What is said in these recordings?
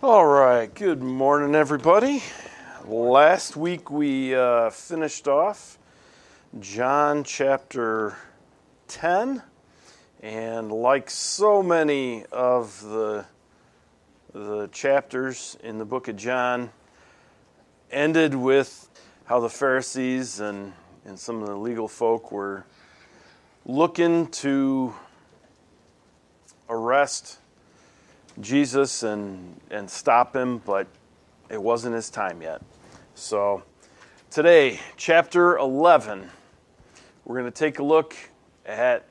All right, good morning, everybody. Last week we finished off John chapter 10, and like so many of the chapters in the book of John, ended with how the Pharisees and some of the legal folk were looking to arrest Jesus and stop him, but it wasn't his time yet. So today, chapter 11, we're going to take a look at,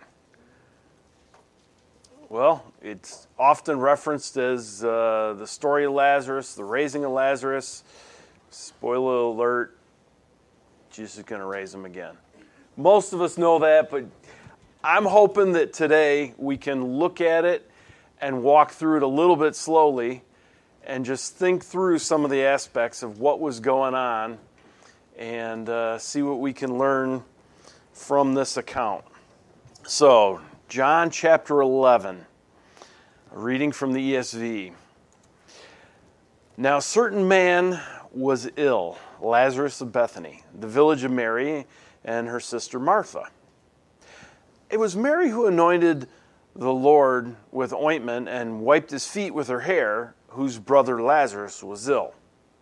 well, it's often referenced as the story of Lazarus, the raising of Lazarus. Spoiler alert, Jesus is going to raise him again. Most of us know that, but I'm hoping that today we can look at it and walk through it a little bit slowly and just think through some of the aspects of what was going on and see what we can learn from this account. So, John chapter 11, reading from the ESV. Now, a certain man was ill, Lazarus of Bethany, the village of Mary and her sister Martha. It was Mary who anointed the Lord with ointment and wiped his feet with her hair, whose brother Lazarus was ill.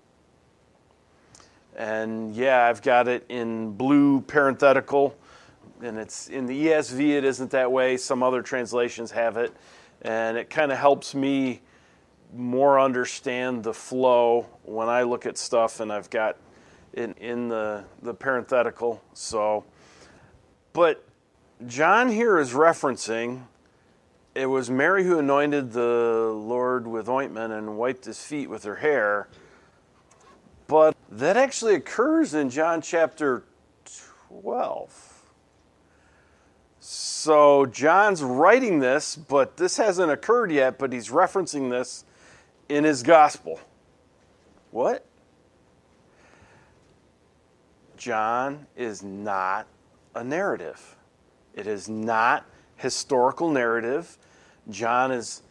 And yeah, I've got it in blue parenthetical, and it's in the ESV, it isn't that way. Some other translations have it, and it kind of helps me more understand the flow when I look at stuff, and I've got it in the parenthetical. So, but John here is referencing, it was Mary who anointed the Lord with ointment and wiped his feet with her hair. But that actually occurs in John chapter 12. So John's writing this, but this hasn't occurred yet, but he's referencing this in his gospel. What? John is not a narrative. It is not historical narrative. John is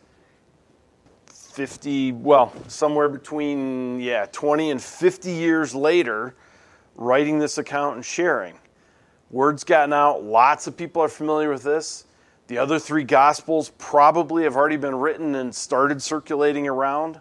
50, well, somewhere between, 20 and 50 years later, writing this account and sharing. Word's gotten out. Lots of people are familiar with this. The other three Gospels probably have already been written and started circulating around.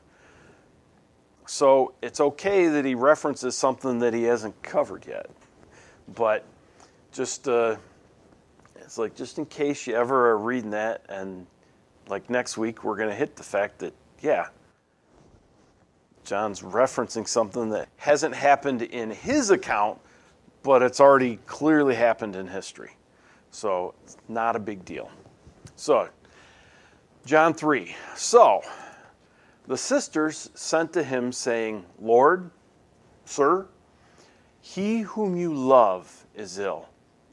So it's okay that he references something that he hasn't covered yet. But just it's like, just in case you ever are reading that, and like next week, we're going to hit the fact that, John's referencing something that hasn't happened in his account, but it's already clearly happened in history. So it's not a big deal. So, John 3. So, the sisters sent to him saying, Lord, sir, he whom you love is ill.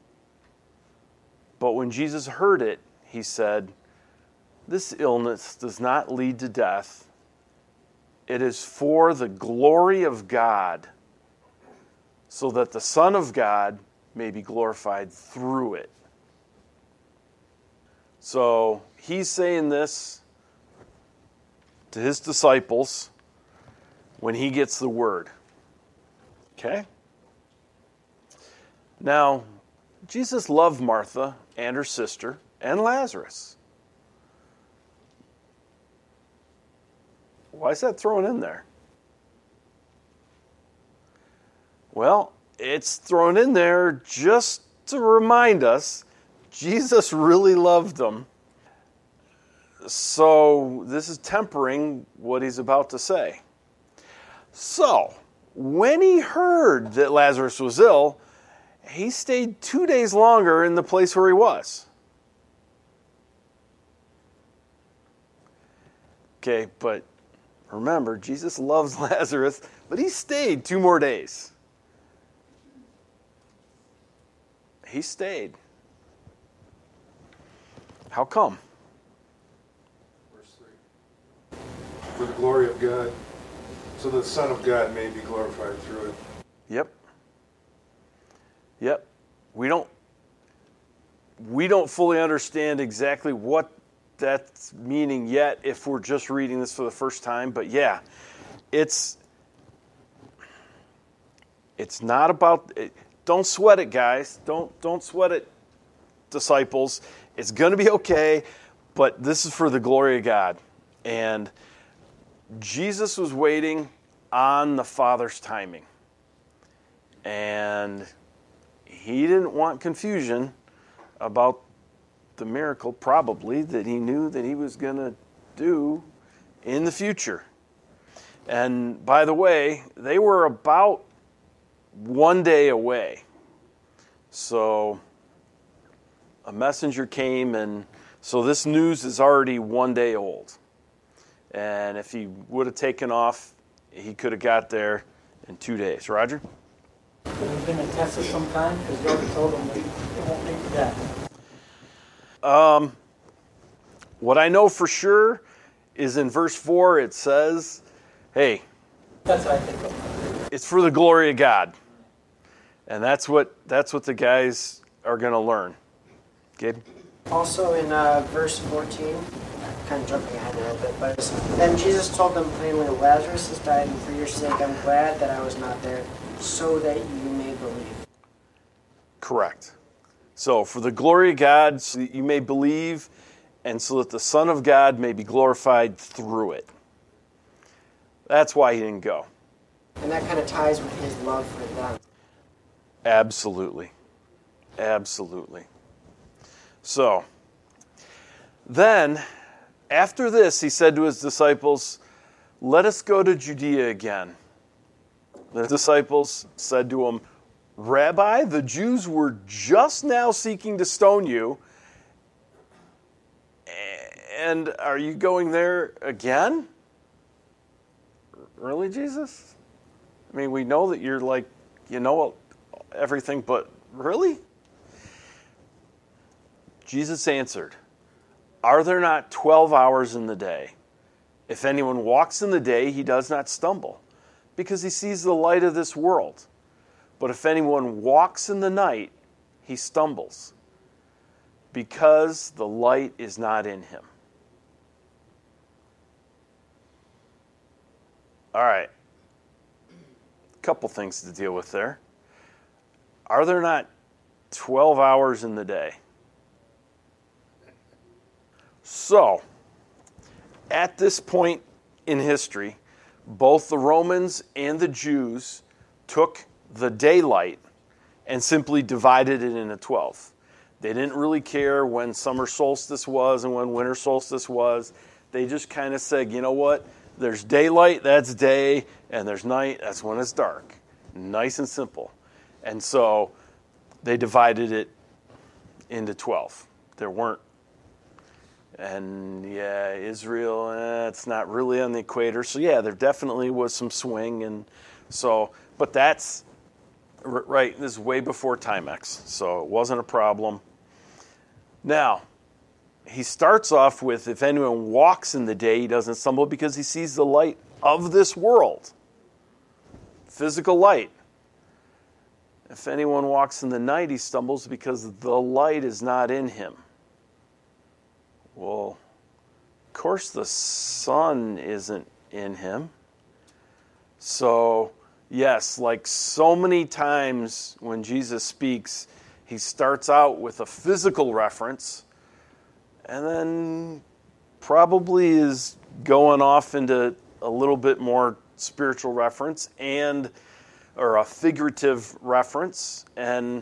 But when Jesus heard it, he said, this illness does not lead to death. It is for the glory of God, so that the Son of God may be glorified through it. So he's saying this to his disciples when he gets the word. Okay? Now, Jesus loved Martha and her sister and Lazarus. Why is that thrown in there? Well, it's thrown in there just to remind us Jesus really loved them. So this is tempering what he's about to say. So, when he heard that Lazarus was ill, he stayed 2 days longer in the place where he was. Okay, but remember, Jesus loves Lazarus, but he stayed 2 more days. He stayed. How come? Verse 3. For the glory of God, so the Son of God may be glorified through it. Yep. We don't fully understand exactly what that's meaning yet if we're just reading this for the first time. But yeah, it's not about, don't sweat it, guys. Don't sweat it, disciples. It's going to be okay, but this is for the glory of God. And Jesus was waiting on the Father's timing. And he didn't want confusion about the miracle, probably, that he knew that he was going to do in the future. And by the way, they were about 1 day away. So a messenger came, and so this news is already 1 day old. And if he would have taken off, he could have got there in 2 days. Roger? Could have been a test of some kind, because you already told them that it won't lead to death. What I know for sure is in verse 4 it says, hey, That's what I think of. it's for the glory of God. And that's what the guys are going to learn. Gabe? Also in verse 14, kind of jumping ahead a little bit, but then Jesus told them plainly, Lazarus has died, and for your sake I'm glad that I was not there, so that you may believe. Correct. So for the glory of God, so that you may believe, and so that the Son of God may be glorified through it. That's why he didn't go. And that kind of ties with his love for them. Absolutely. Absolutely. So, then, after this, he said to his disciples, let us go to Judea again. The disciples said to him, Rabbi, the Jews were just now seeking to stone you, and are you going there again? Really, Jesus? I mean, we know that you're like, you know everything, but really? Jesus answered, are there not 12 hours in the day? If anyone walks in the day, he does not stumble, because he sees the light of this world. But if anyone walks in the night, he stumbles, because the light is not in him. All right. A couple things to deal with there. Are there not 12 hours in the day? So, at this point in history, both the Romans and the Jews took the daylight and simply divided it into 12. They didn't really care when summer solstice was and when winter solstice was. They just kind of said, you know what? There's daylight, that's day, and there's night, that's when it's dark. Nice and simple. And so they divided it into 12. There weren't. And yeah, Israel, it's not really on the equator. So yeah, there definitely was some swing. And so, but that's, right, this is way before Timex. So it wasn't a problem. Now, he starts off with, if anyone walks in the day, he doesn't stumble because he sees the light of this world. Physical light. If anyone walks in the night, he stumbles because the light is not in him. Well, of course the sun isn't in him. So, yes, like so many times when Jesus speaks, he starts out with a physical reference and then probably is going off into a little bit more spiritual reference or a figurative reference. And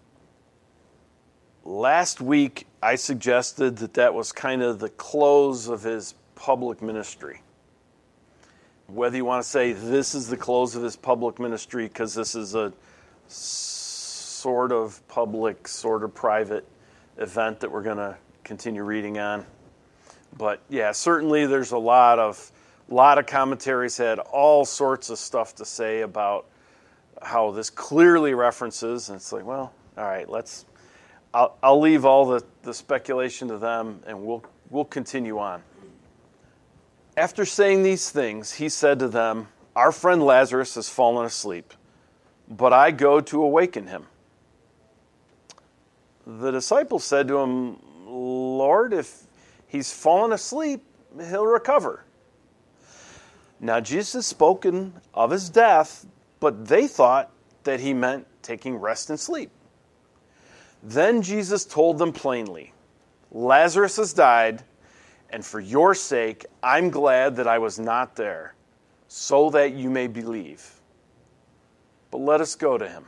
last week, I suggested that was kind of the close of his public ministry. Whether you want to say this is the close of his public ministry because this is a sort of public, sort of private event that we're going to continue reading on. But yeah, certainly there's a lot of commentaries had all sorts of stuff to say about how this clearly references, and it's like, well, all right, I'll leave all the speculation to them, and we'll continue on. After saying these things, he said to them, our friend Lazarus has fallen asleep, but I go to awaken him. The disciples said to him, Lord, if He's fallen asleep. He'll recover. Now, Jesus has spoken of his death, but they thought that he meant taking rest and sleep. Then Jesus told them plainly, Lazarus has died, and for your sake, I'm glad that I was not there, so that you may believe. But let us go to him.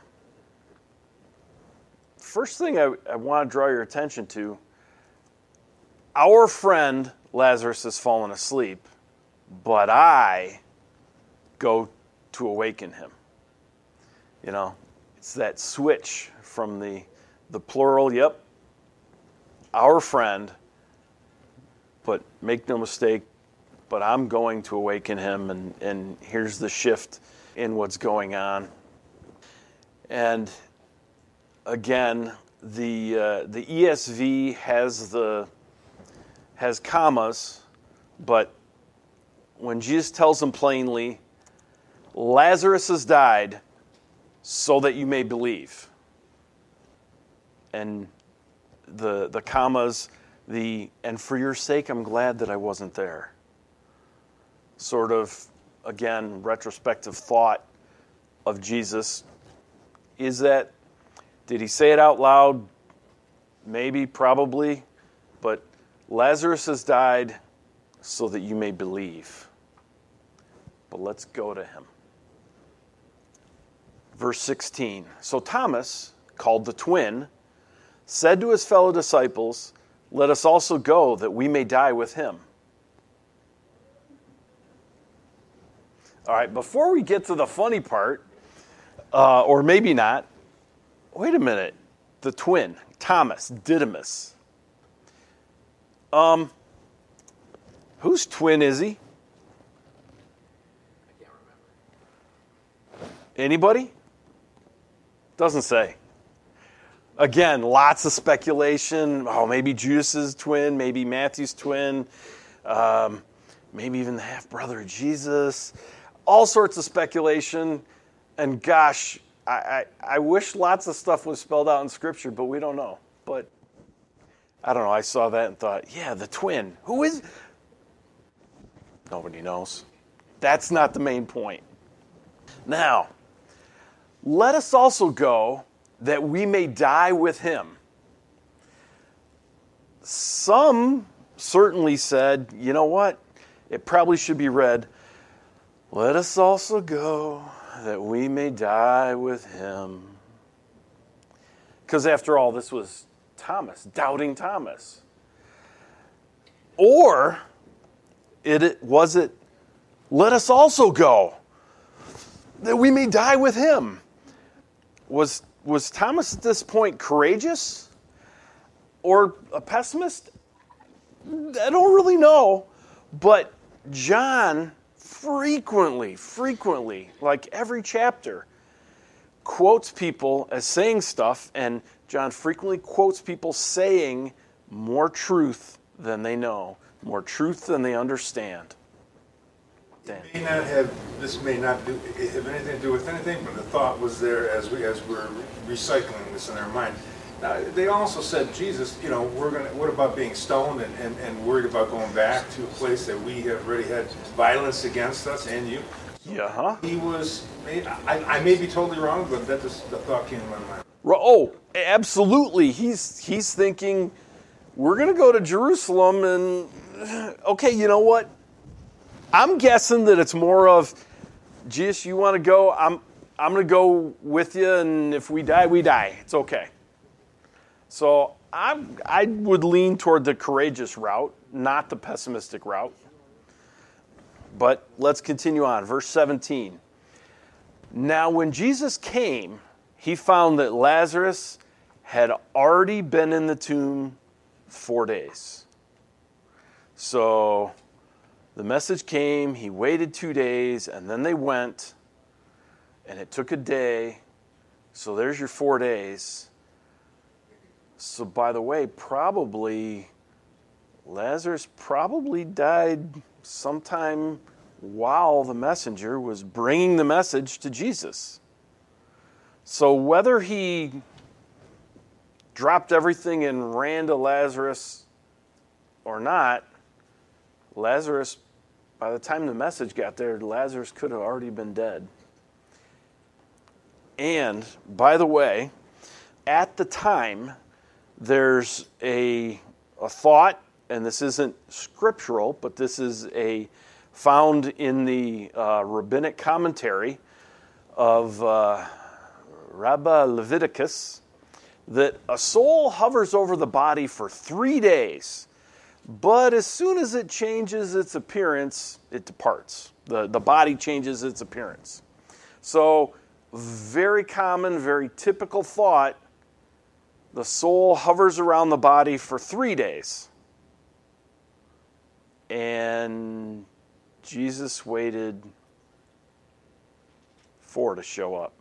First thing I want to draw your attention to, our friend Lazarus has fallen asleep, but I go to awaken him. You know, it's that switch from the plural, yep, our friend, but make no mistake, but I'm going to awaken him, and here's the shift in what's going on. And again, the ESV has commas, but when Jesus tells them plainly, Lazarus has died so that you may believe. And the commas, and for your sake, I'm glad that I wasn't there. Sort of, again, retrospective thought of Jesus. Did he say it out loud? Maybe, probably. But Lazarus has died so that you may believe. But let's go to him. Verse 16. So Thomas, called the twin, said to his fellow disciples, let us also go that we may die with him. All right, before we get to the funny part, or maybe not, wait a minute. The twin, Thomas, Didymus. Whose twin is he? I can't remember. Anybody? Doesn't say. Again, lots of speculation. Oh, maybe Judas's twin, maybe Matthew's twin, maybe even the half-brother of Jesus. All sorts of speculation. And gosh, I wish lots of stuff was spelled out in Scripture, but we don't know. But I don't know. I saw that and thought, yeah, the twin. Who is? Nobody knows. That's not the main point. Now, let us also go that we may die with him. Some certainly said, you know what? It probably should be read, let us also go that we may die with him. Because after all, this was Thomas, doubting Thomas. Or was it, let us also go that we may die with him. Was Thomas at this point courageous or a pessimist? I don't really know. But John frequently, like every chapter, quotes people as saying stuff, and John frequently quotes people saying more truth than they know, more truth than they understand. This may not have anything to do with anything, but the thought was there as we're recycling this in our mind. Now, they also said, Jesus, what about being stoned and worried about going back to a place that we have already had violence against us and you? Yeah. He was, I may be totally wrong, but the thought came to my mind. Oh, absolutely. He's thinking, we're going to go to Jerusalem and, okay, you know what? I'm guessing that it's more of, Jesus, you want to go? I'm going to go with you, and if we die, we die. It's okay. So I would lean toward the courageous route, not the pessimistic route. But let's continue on. Verse 17. Now when Jesus came, he found that Lazarus had already been in the tomb 4 days. So the message came, he waited 2 days, and then they went, and it took a day. So there's your 4 days. So by the way, Lazarus probably died sometime while the messenger was bringing the message to Jesus. So whether he dropped everything and ran to Lazarus or not, Lazarus, by the time the message got there, Lazarus could have already been dead. And, by the way, at the time, there's a thought, and this isn't scriptural, but this is found in the rabbinic commentary of Rabbi Leviticus, that a soul hovers over the body for 3 days, but as soon as it changes its appearance, it departs. The body changes its appearance. So, very common, very typical thought, the soul hovers around the body for 3 days. And Jesus waited 4 to show up.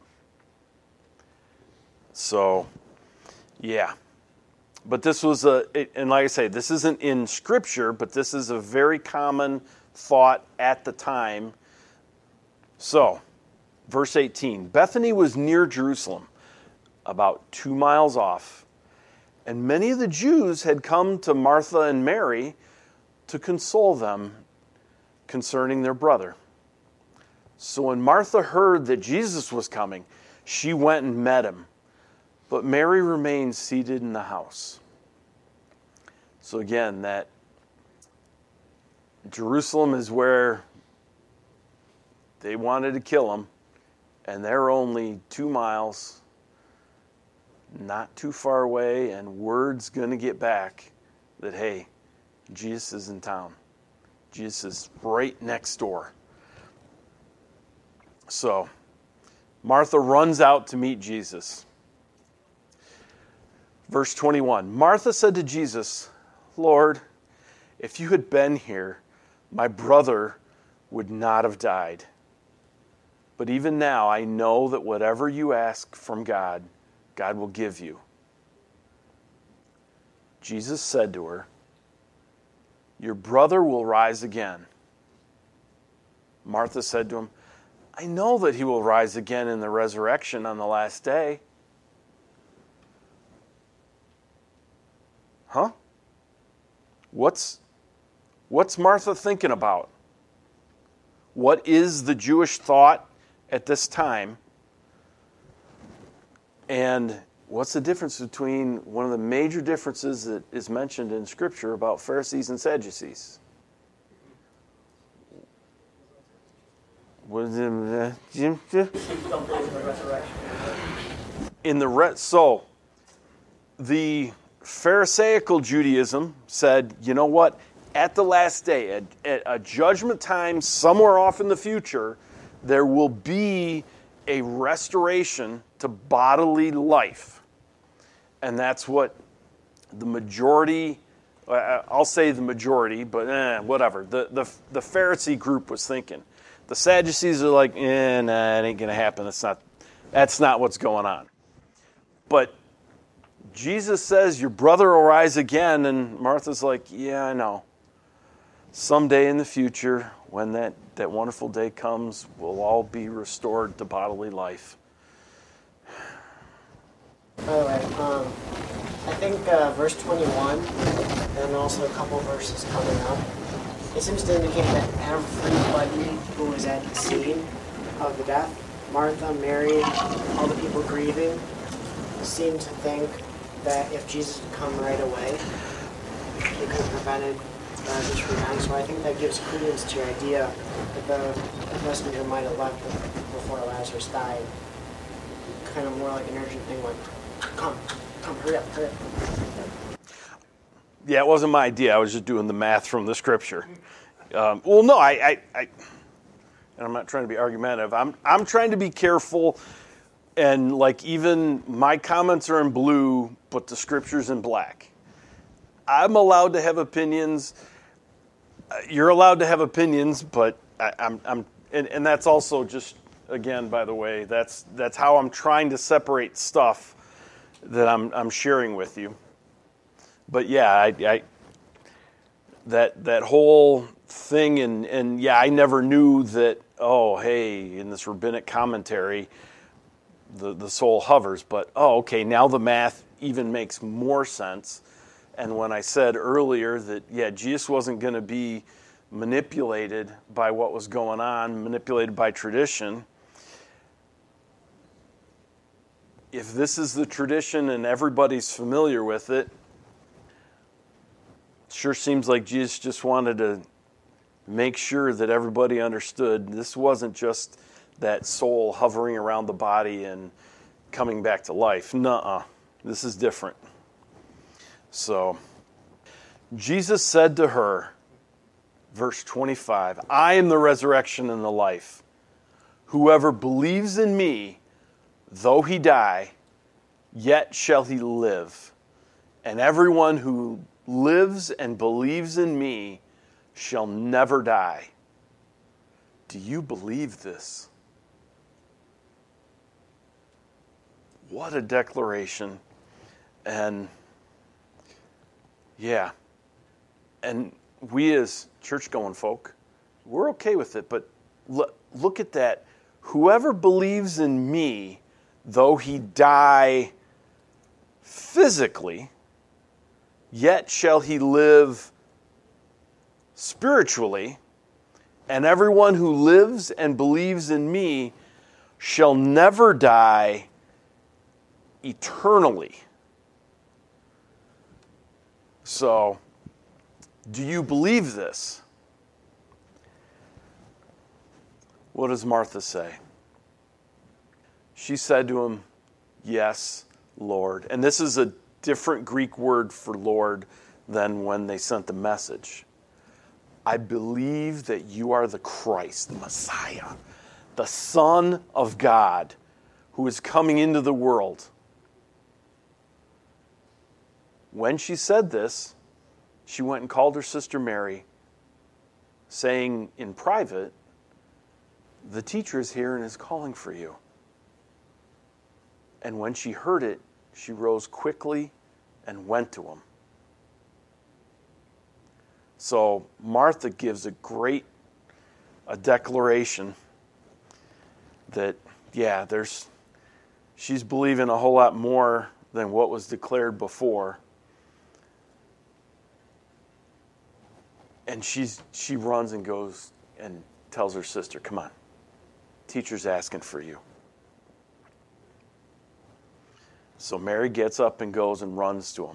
So, yeah. But this was and like I say, this isn't in Scripture, but this is a very common thought at the time. So, verse 18, Bethany was near Jerusalem, about 2 miles off, and many of the Jews had come to Martha and Mary to console them concerning their brother. So when Martha heard that Jesus was coming, she went and met him. But Mary remained seated in the house. So again, that Jerusalem is where they wanted to kill him, and they're only 2 miles, not too far away, and word's going to get back that, hey, Jesus is in town. Jesus is right next door. So, Martha runs out to meet Jesus. Verse 21, Martha said to Jesus, Lord, if you had been here, my brother would not have died. But even now I know that whatever you ask from God, God will give you. Jesus said to her, your brother will rise again. Martha said to him, I know that he will rise again in the resurrection on the last day. Huh? What's Martha thinking about? What is the Jewish thought at this time? And what's the difference between one of the major differences that is mentioned in Scripture about Pharisees and Sadducees? So the Pharisaical Judaism said, you know what? At the last day, at a judgment time somewhere off in the future, there will be a restoration to bodily life. And that's what the majority, I'll say the majority, but whatever, the Pharisee group was thinking. The Sadducees are like, nah, it ain't going to happen. That's not what's going on. But Jesus says, your brother will rise again, and Martha's like, yeah, I know. Someday in the future, when that wonderful day comes, we'll all be restored to bodily life. By the way, I think verse 21, and also a couple verses coming up, it seems to indicate that everybody who was at the scene of the death, Martha, Mary, all the people grieving, seemed to think that if Jesus had come right away, he could have prevented this from happening. So I think that gives credence to your idea that the messenger might have left before Lazarus died. Kind of more like an urgent thing, like, come, hurry up. Yeah, it wasn't my idea. I was just doing the math from the Scripture. Well, no, and I'm not trying to be argumentative. I'm trying to be careful, and like even my comments are in blue, but the Scripture's in black. I'm allowed to have opinions. You're allowed to have opinions, but and that's also just, again, by the way, that's how I'm trying to separate stuff that I'm sharing with you. But yeah, that whole thing, and yeah, I never knew that, oh, hey, in this rabbinic commentary, the soul hovers, but, oh, okay, now the math even makes more sense. And when I said earlier that, yeah, Jesus wasn't going to be manipulated by what was going on, manipulated by tradition, if this is the tradition and everybody's familiar with it, it sure seems like Jesus just wanted to make sure that everybody understood this wasn't just that soul hovering around the body and coming back to life. Nuh-uh. This is different. So, Jesus said to her, verse 25, I am the resurrection and the life. Whoever believes in me, though he die, yet shall he live. And everyone who lives and believes in me shall never die. Do you believe this? What a declaration. And yeah, and we as church-going folk, we're okay with it, but look at that. Whoever believes in me, though he die physically, yet shall he live spiritually, and everyone who lives and believes in me shall never die eternally. So, do you believe this? What does Martha say? She said to him, yes, Lord. And this is a different Greek word for Lord than when they sent the message. I believe that you are the Christ, the Messiah, the Son of God, who is coming into the world. When she said this, she went and called her sister Mary, saying in private, the teacher is here and is calling for you. And when she heard it, she rose quickly and went to him. So Martha gives a declaration that, yeah, she's believing a whole lot more than what was declared before. And she runs and goes and tells her sister, come on, teacher's asking for you. So Mary gets up and goes and runs to him.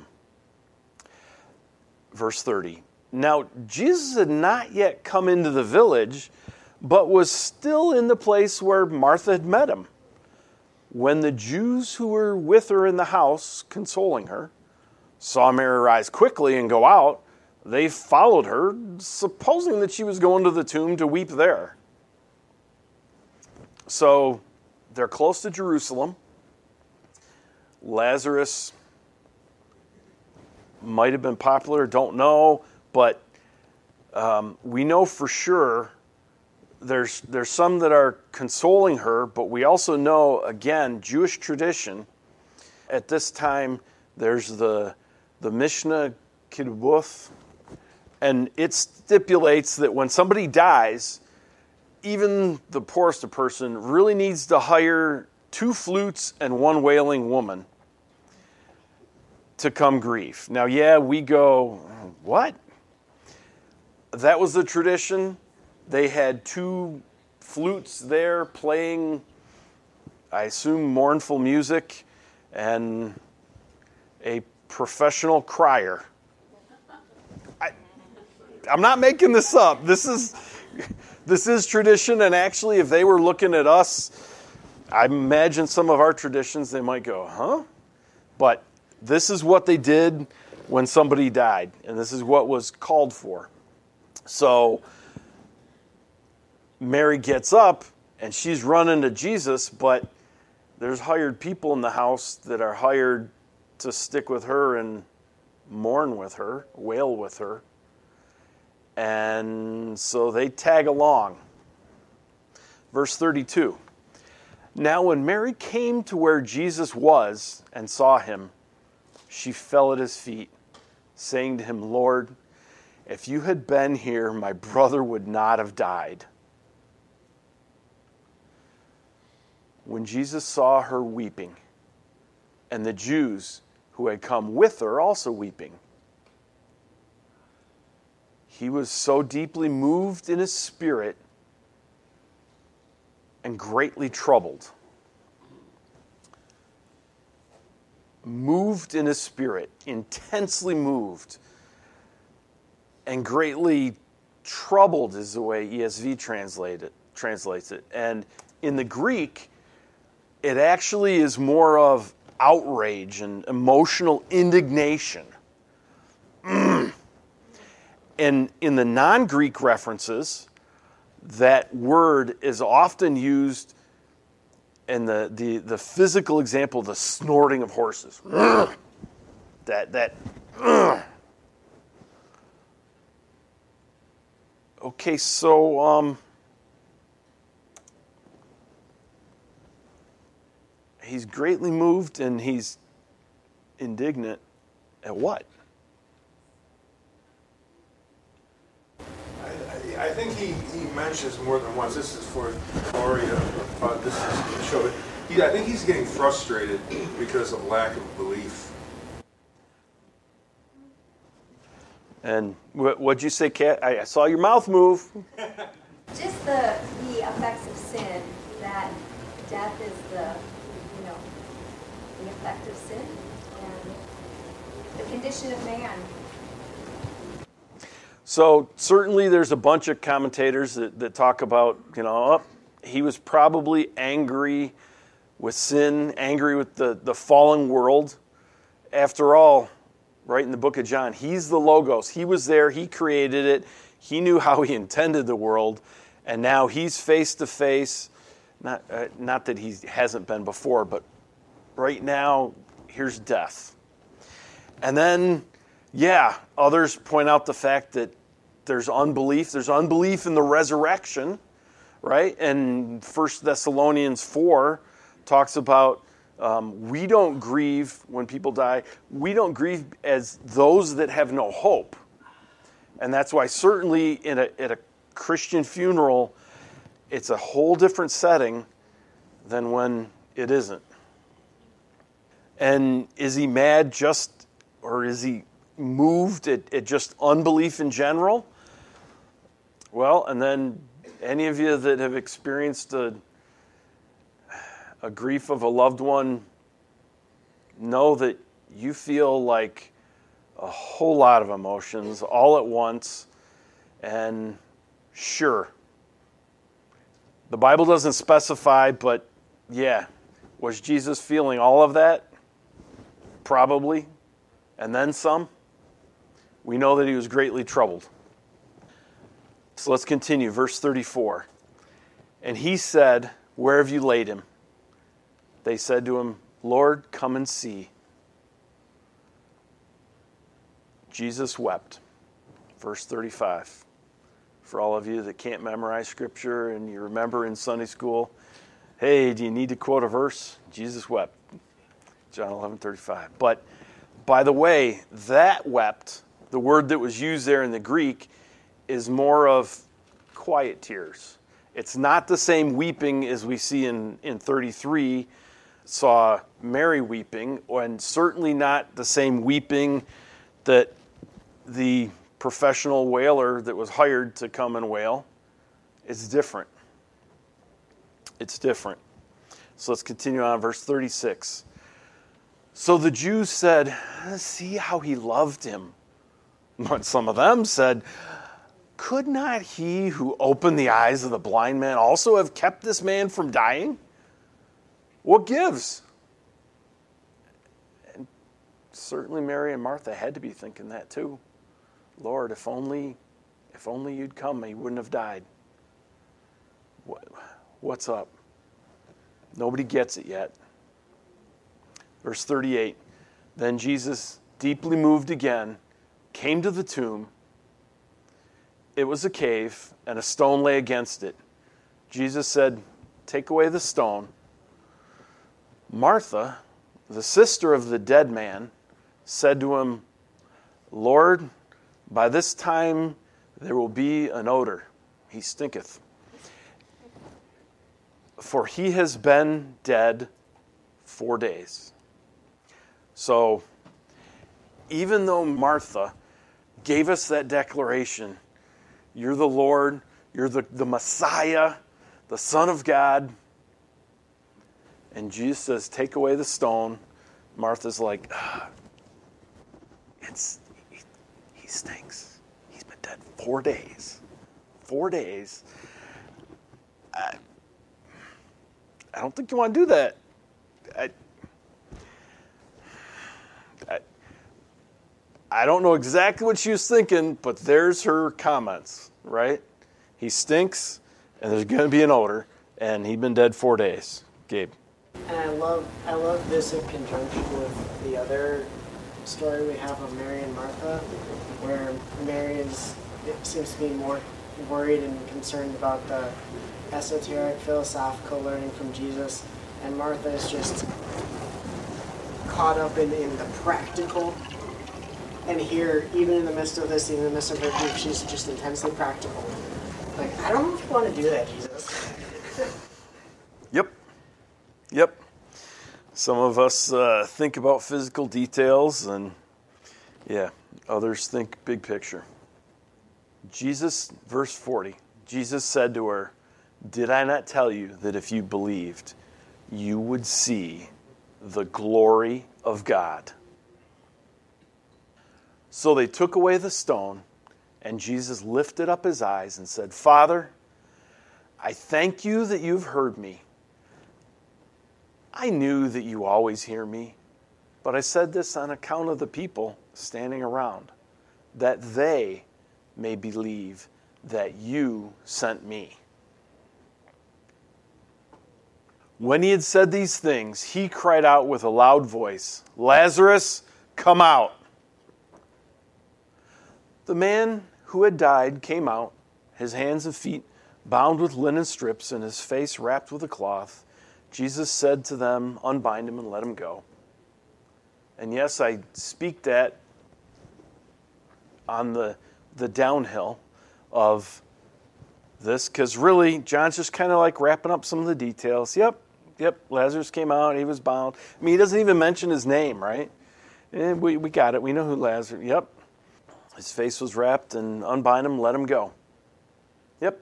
Verse 30. Now, Jesus had not yet come into the village, but was still in the place where Martha had met him. When the Jews who were with her in the house, consoling her, saw Mary rise quickly and go out, they followed her, supposing that she was going to the tomb to weep there. So they're close to Jerusalem. Lazarus might have been popular, don't know, but we know for sure there's some that are consoling her, but we also know, again, Jewish tradition. At this time, there's the Mishnah Kidduth, and it stipulates that when somebody dies, even the poorest of person really needs to hire 2 flutes and 1 wailing woman to come grieve. Now, yeah, we go, what? That was the tradition. They had 2 flutes there playing, I assume, mournful music, and a professional crier. I'm not making this up. This is tradition, and actually, if they were looking at us, I imagine some of our traditions, they might go, huh? But this is what they did when somebody died, and this is what was called for. So Mary gets up, and she's running to Jesus, but there's hired people in the house that are hired to stick with her and mourn with her, wail with her. And so they tag along. Verse 32. Now when Mary came to where Jesus was and saw him, she fell at his feet, saying to him, Lord, if you had been here, my brother would not have died. When Jesus saw her weeping, and the Jews who had come with her also weeping, He was so deeply moved in his spirit and greatly troubled. Moved in his spirit, intensely moved, and greatly troubled is the way ESV translates it. And in the Greek, it actually is more of outrage and emotional indignation. And in the non-Greek references, that word is often used in the physical example, the snorting of horses. Okay, so he's greatly moved and he's indignant at what? I think he mentions more than once. This is for Gloria. This is to show it. I think he's getting frustrated because of lack of belief. And what'd you say, Kat? I saw your mouth move. Just the effects of sin, that death is the effect of sin and the condition of man. So certainly there's a bunch of commentators that talk about, he was probably angry with sin, angry with the fallen world. After all, right in the book of John, he's the Logos. He was there. He created it. He knew how he intended the world. And now he's face to face. Not that he hasn't been before, but right now, here's death. And then, others point out the fact that there's unbelief. There's unbelief in the resurrection, right? And 1 Thessalonians 4 talks about we don't grieve when people die. We don't grieve as those that have no hope. And that's why certainly at a Christian funeral, it's a whole different setting than when it isn't. And is he mad or is he moved at just unbelief in general? Well, and then any of you that have experienced a grief of a loved one know that you feel like a whole lot of emotions all at once. And sure, the Bible doesn't specify, but was Jesus feeling all of that? Probably. And then some. We know that he was greatly troubled. So let's continue. Verse 34. And he said, "Where have you laid him?" They said to him, "Lord, come and see." Jesus wept. Verse 35. For all of you that can't memorize Scripture and you remember in Sunday school, hey, do you need to quote a verse? Jesus wept. John 11:35. But by the way, that wept, the word that was used there in the Greek, is more of quiet tears. It's not the same weeping as we see in 33, saw Mary weeping, and certainly not the same weeping that the professional wailer that was hired to come and wail. It's different. It's different. So let's continue on, verse 36. So the Jews said, "See how he loved him." But some of them said, "Could not he who opened the eyes of the blind man also have kept this man from dying? What gives?" And certainly Mary and Martha had to be thinking that too. Lord, if only you'd come, he wouldn't have died. What's up? Nobody gets it yet. Verse 38, then Jesus, deeply moved again, came to the tomb. It was a cave, and a stone lay against it. Jesus said, "Take away the stone." Martha, the sister of the dead man, said to him, "Lord, by this time there will be an odor. He stinketh. For he has been dead 4 days." So, even though Martha gave us that declaration, You're the Lord. You're the Messiah, the Son of God. And Jesus says, take away the stone. Martha's like, he stinks. He's been dead 4 days. 4 days. I don't think you want to do that. I don't know exactly what she was thinking, but there's her comments, right? He stinks, and there's going to be an odor, and he'd been dead 4 days. Gabe. And I love this in conjunction with the other story we have of Mary and Martha, where Mary seems to be more worried and concerned about the esoteric, philosophical learning from Jesus, and Martha is just caught up in the practical. And here, even in the midst of this, even in the midst of her grief, she's just intensely practical. Like, I don't know if you want to do that, Jesus. Yep. Some of us think about physical details, and others think big picture. Jesus, verse 40, Jesus said to her, "Did I not tell you that if you believed, you would see the glory of God?" So they took away the stone, and Jesus lifted up his eyes and said, "Father, I thank you that you've heard me. I knew that you always hear me, but I said this on account of the people standing around, that they may believe that you sent me." When he had said these things, he cried out with a loud voice, "Lazarus, come out!" The man who had died came out, his hands and feet bound with linen strips and his face wrapped with a cloth. Jesus said to them, "Unbind him and let him go." And yes, I speak that on the downhill of this, because really, John's just kind of like wrapping up some of the details. Yep, Lazarus came out, he was bound. I mean, he doesn't even mention his name, right? And we got it, we know who Lazarus, yep. His face was wrapped, and unbind him, let him go. Yep.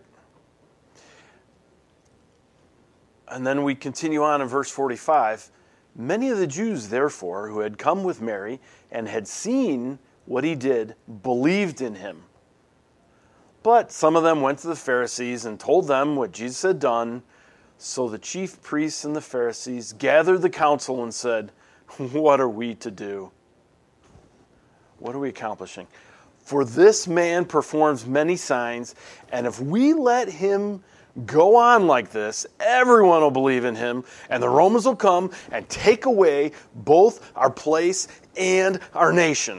And then we continue on in verse 45. Many of the Jews, therefore, who had come with Mary and had seen what he did, believed in him. But some of them went to the Pharisees and told them what Jesus had done. So the chief priests and the Pharisees gathered the council and said, "What are we to do? What are we accomplishing? For this man performs many signs, and if we let him go on like this, everyone will believe in him, and the Romans will come and take away both our place and our nation."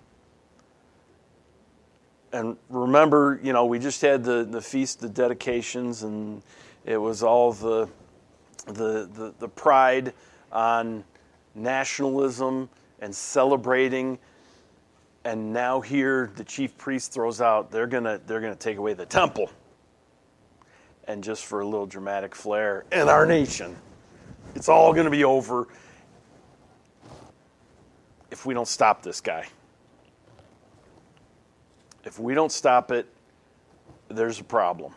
And remember, we just had the feast of dedications, and it was all the pride on nationalism and celebrating. And now here the chief priest throws out, they're gonna take away the temple. And just for a little dramatic flair, in our nation, it's all going to be over if we don't stop this guy. If we don't stop it, there's a problem.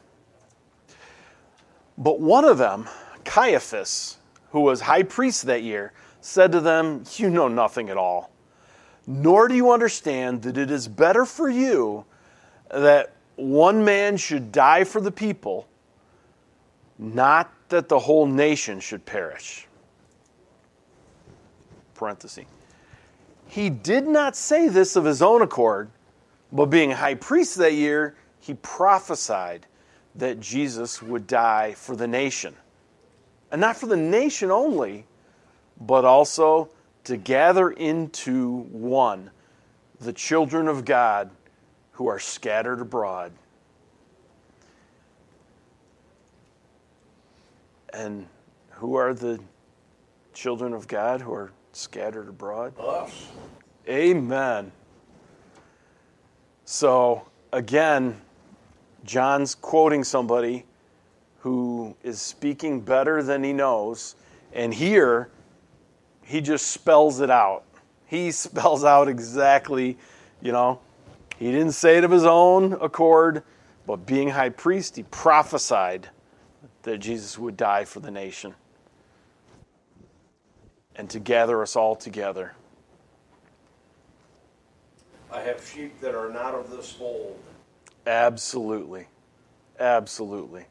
But one of them, Caiaphas, who was high priest that year, said to them, "You know nothing at all, nor do you understand that it is better for you that one man should die for the people, not that the whole nation should perish." Parenthesis. He did not say this of his own accord, but being high priest that year, he prophesied that Jesus would die for the nation. And not for the nation only, but also to gather into one the children of God who are scattered abroad. And who are the children of God who are scattered abroad? Us. Amen. So, again, John's quoting somebody who is speaking better than he knows, and here he just spells it out. He spells out exactly, he didn't say it of his own accord, But being high priest, he prophesied that Jesus would die for the nation and to gather us all together. I have sheep that are not of this fold. Absolutely. Absolutely.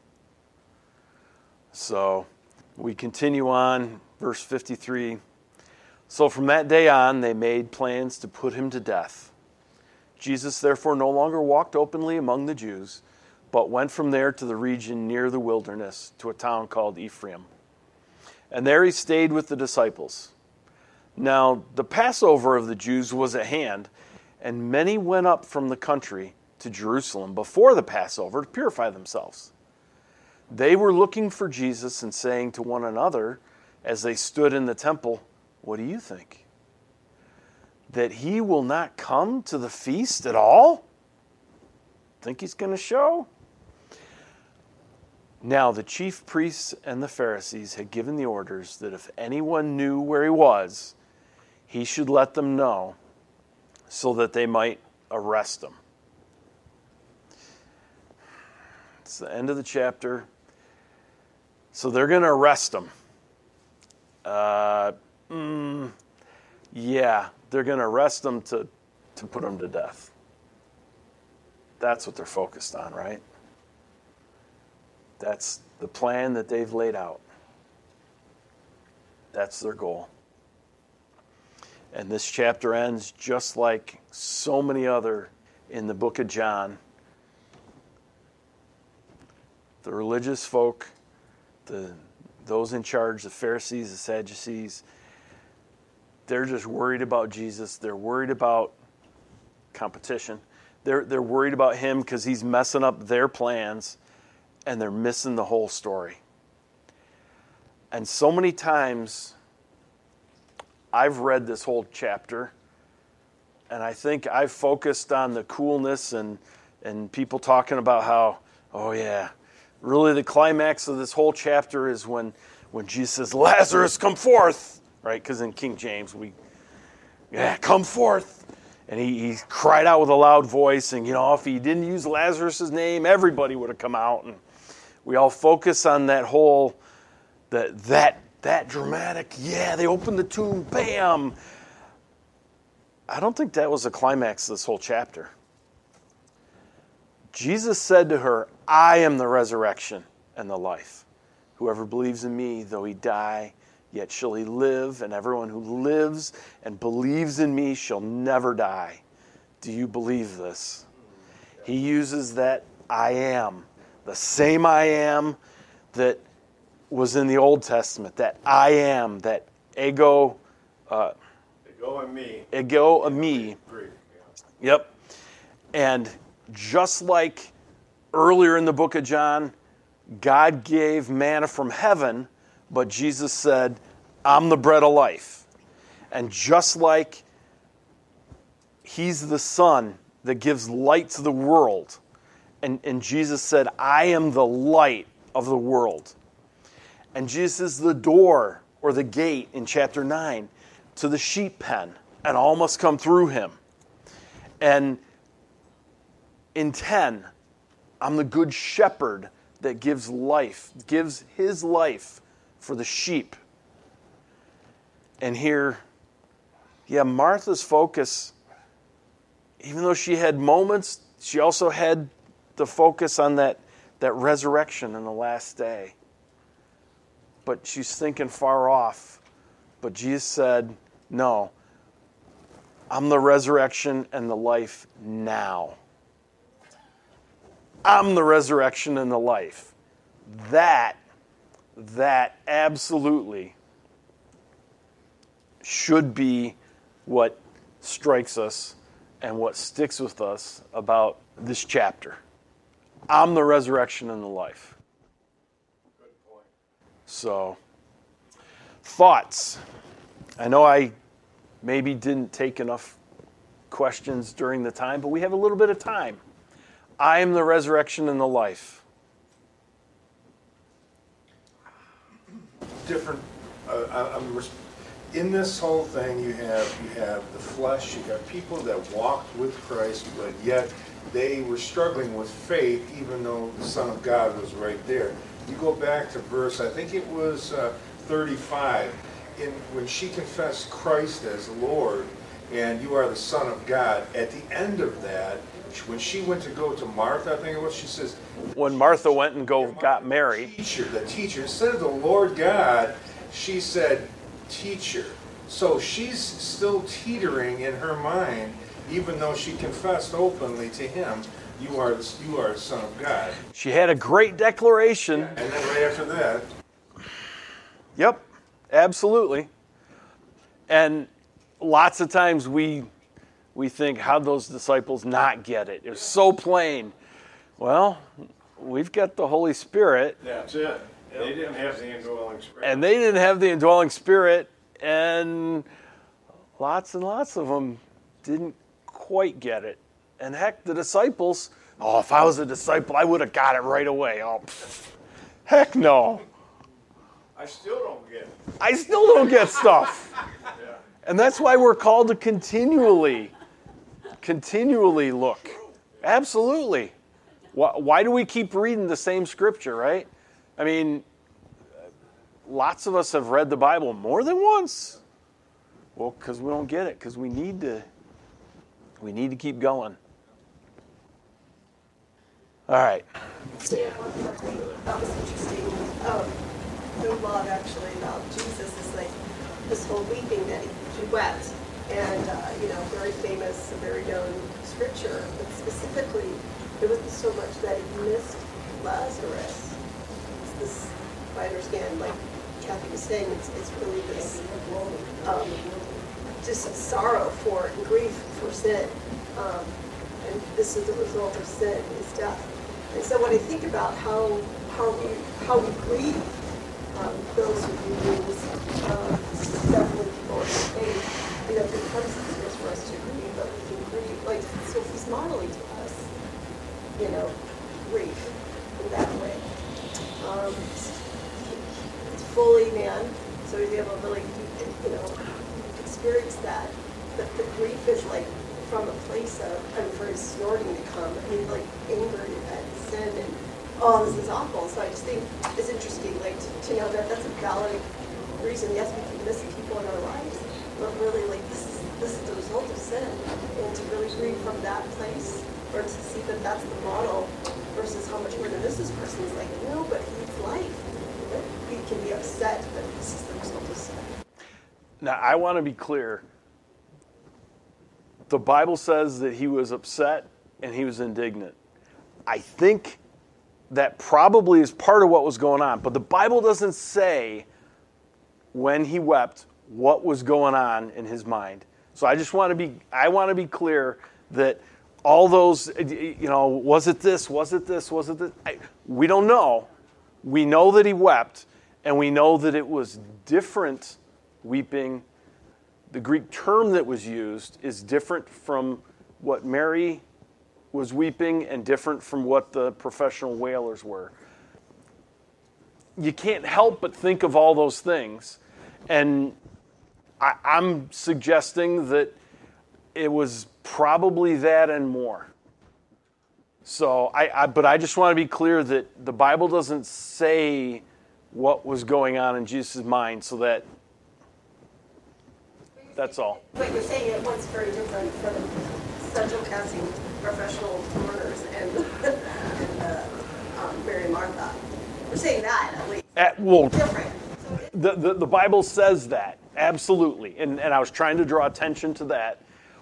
So we continue on, verse 53. So from that day on, they made plans to put him to death. Jesus therefore no longer walked openly among the Jews, but went from there to the region near the wilderness, to a town called Ephraim. And there he stayed with the disciples. Now the Passover of the Jews was at hand, and many went up from the country to Jerusalem before the Passover to purify themselves. They were looking for Jesus and saying to one another as they stood in the temple, "What do you think? That he will not come to the feast at all? Think he's going to show?" Now the chief priests and the Pharisees had given the orders that if anyone knew where he was, he should let them know so that they might arrest him. It's the end of the chapter. So they're going to arrest him. Yeah, they're going to arrest him to put him to death. That's what they're focused on, right? That's the plan that they've laid out. That's their goal. And this chapter ends just like so many other in the book of John. The religious folk, those in charge, the Pharisees, the Sadducees, they're just worried about Jesus. They're worried about competition. They're worried about him because he's messing up their plans, and they're missing the whole story. And so many times I've read this whole chapter, and I think I've focused on the coolness and people talking about how, oh yeah, really the climax of this whole chapter is when Jesus says, "Lazarus, come forth," right? Because in King James, come forth. And he cried out with a loud voice, and if he didn't use Lazarus' name, everybody would have come out. And we all focus on that whole, that dramatic, they opened the tomb, bam. I don't think that was the climax of this whole chapter. Jesus said to her, "I am the resurrection and the life. Whoever believes in me, though he die, yet shall he live, and everyone who lives and believes in me shall never die." Do you believe this? He uses that I am, the same I am that was in the Old Testament, that I am, that ego eimi. Greek, yeah. Yep. And just like earlier in the book of John, God gave manna from heaven, but Jesus said, "I'm the bread of life." And just like he's the sun that gives light to the world, and Jesus said, "I am the light of the world." And Jesus is the door or the gate in chapter 9 to the sheep pen, and all must come through him. And in 10, I'm the good shepherd that gives life, gives his life for the sheep. And here, Martha's focus, even though she had moments, she also had the focus on that resurrection in the last day. But she's thinking far off. But Jesus said, "No, I'm the resurrection and the life now. I'm the resurrection and the life." That absolutely should be what strikes us and what sticks with us about this chapter. I'm the resurrection and the life. Good point. So, thoughts. I know I maybe didn't take enough questions during the time, but we have a little bit of time. I am the resurrection and the life. Different. In this whole thing, you have the flesh. You got people that walked with Christ, but yet they were struggling with faith, even though the Son of God was right there. You go back to verse, I think it was 35, when she confessed Christ as Lord, and you are the Son of God, at the end of that, when she went to go to Martha, I think it was, she says, When Martha went and got Mary, the teacher, instead of the Lord God, she said, teacher. So she's still teetering in her mind, even though she confessed openly to him, you are the Son of God. she had a great declaration. And then right after that, Yep, absolutely. And lots of times we think, how'd those disciples not get it? It was so plain. Well, we've got the Holy Spirit. That's it. They didn't have the indwelling spirit. And they didn't have the indwelling spirit, and lots and lots of them didn't quite get it. And heck, the disciples, if I was a disciple, I would have got it right away. Oh, heck no. I still don't get it. I still don't get stuff. Yeah. And that's why we're called to continually look. Absolutely. Why do we keep reading the same scripture, right? I mean, lots of us have read the Bible more than once. Well, because we don't get it, because we need to keep going. All right. Yeah, that was interesting. The log actually about Jesus is like this whole weeping that he wept, and very famous, very known scripture. But specifically, it wasn't so much that he missed Lazarus. It's this, if I understand, like Kathy was saying, it's really this just sorrow for and grief for sin, and this is the result of sin, is death. And so when I think about how we grieve those who lose, definitely people in faith, it becomes easier for us to grieve, but we can grieve. Like, so he's modeling to us, grief in that way. He's fully man, so he's able to really, experience that. But the grief is like from a place of, for his snorting to come. I mean, like angered at sin and, this is awful. So I just think it's interesting, like, to know that that's a valid reason. Yes, we keep missing people in our lives, but really, like, this is the result of sin. And to really grieve from that place, or to see that that's the model versus how much we're going to miss this person is like, no, but he's life. We can be upset, but this is the result of sin. Now, I want to be clear. The Bible says that he was upset and he was indignant. I think that probably is part of what was going on. But the Bible doesn't say when he wept what was going on in his mind. So I want to be clear that all those, was it this, was it this, was it this? We don't know. We know that he wept, and we know that it was different weeping. The Greek term that was used is different from what Mary was weeping and different from what the professional wailers were. You can't help but think of all those things. And I'm suggesting that it was probably that and more. So, but I just want to be clear that the Bible doesn't say what was going on in Jesus' mind, so that's all. But you're saying it was very different from central casting professional mourners and Mary and Martha. We're saying that at least. Different. The Bible says that, absolutely. And I was trying to draw attention to that.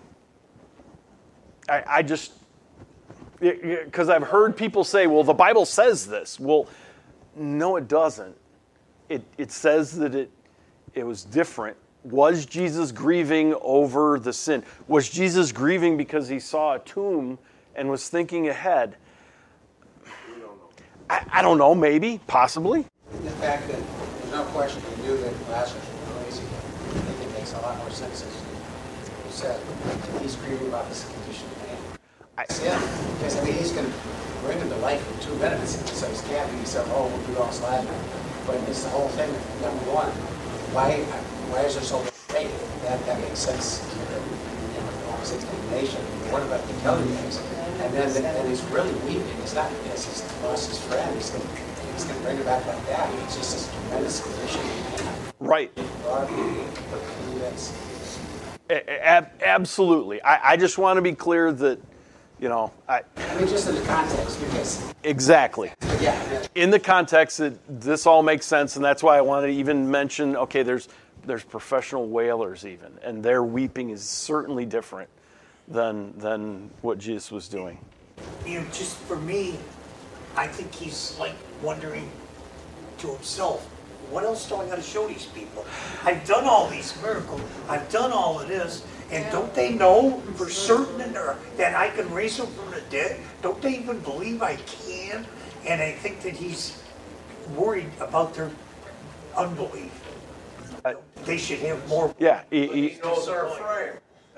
I just, because I've heard people say, well, the Bible says this. Well, no, it doesn't. It says that it was different. Was Jesus grieving over the sin? Was Jesus grieving because he saw a tomb and was thinking ahead? We don't know. I don't know, maybe, possibly. The fact that there's no question we knew that Lazarus was crazy, I think it makes a lot more sense as you said. He's grieving about this condition of man. Sin, because he's going to bring him to life in 2 minutes. So he's can't be so, we lost Lazarus. But it's the whole thing, number one. Why is there so much faith? That makes sense. Almost explanation. What about the Kelly days? And then he's really weeping. It's not because he's lost his friend. He's going to bring it back like that. It's just this tremendous condition. Right. That's Absolutely. I just want to be clear that, you know, I mean, just in the context, because exactly. yeah, In the context that this all makes sense, and that's why I wanted to even mention, okay, there's professional wailers even, and their weeping is certainly different than what Jesus was doing. You know, just for me, I think he's like wondering to himself, what else do I got to show these people? I've done all these miracles. I've done all of this. And don't they know for certain that I can raise them from the dead? Don't they even believe I can? And I think that he's worried about their unbelief. They should have more. Yeah. He knows our frame.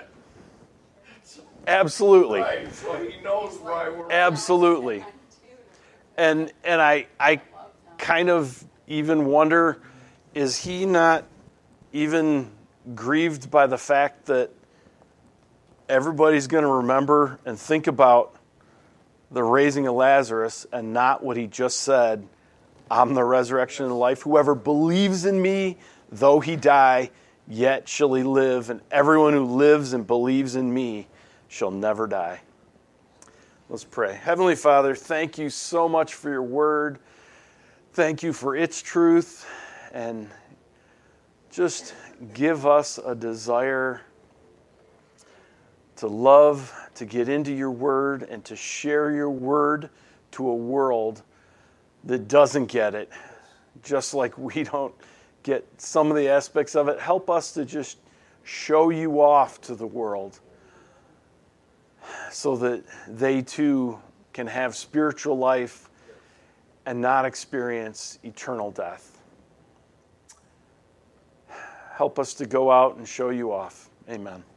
Absolutely. Right, so he knows why we're. Absolutely. And I kind of even wonder, is he not even grieved by the fact that everybody's going to remember and think about the raising of Lazarus and not what he just said, I'm the resurrection and the life. Whoever believes in me, though he die, yet shall he live. And everyone who lives and believes in me shall never die. Let's pray. Heavenly Father, thank you so much for your word. Thank you for its truth. And just give us a desire to love, to get into your word, and to share your word to a world that doesn't get it. Just like we don't get some of the aspects of it. Help us to just show you off to the world so that they too can have spiritual life and not experience eternal death. Help us to go out and show you off. Amen.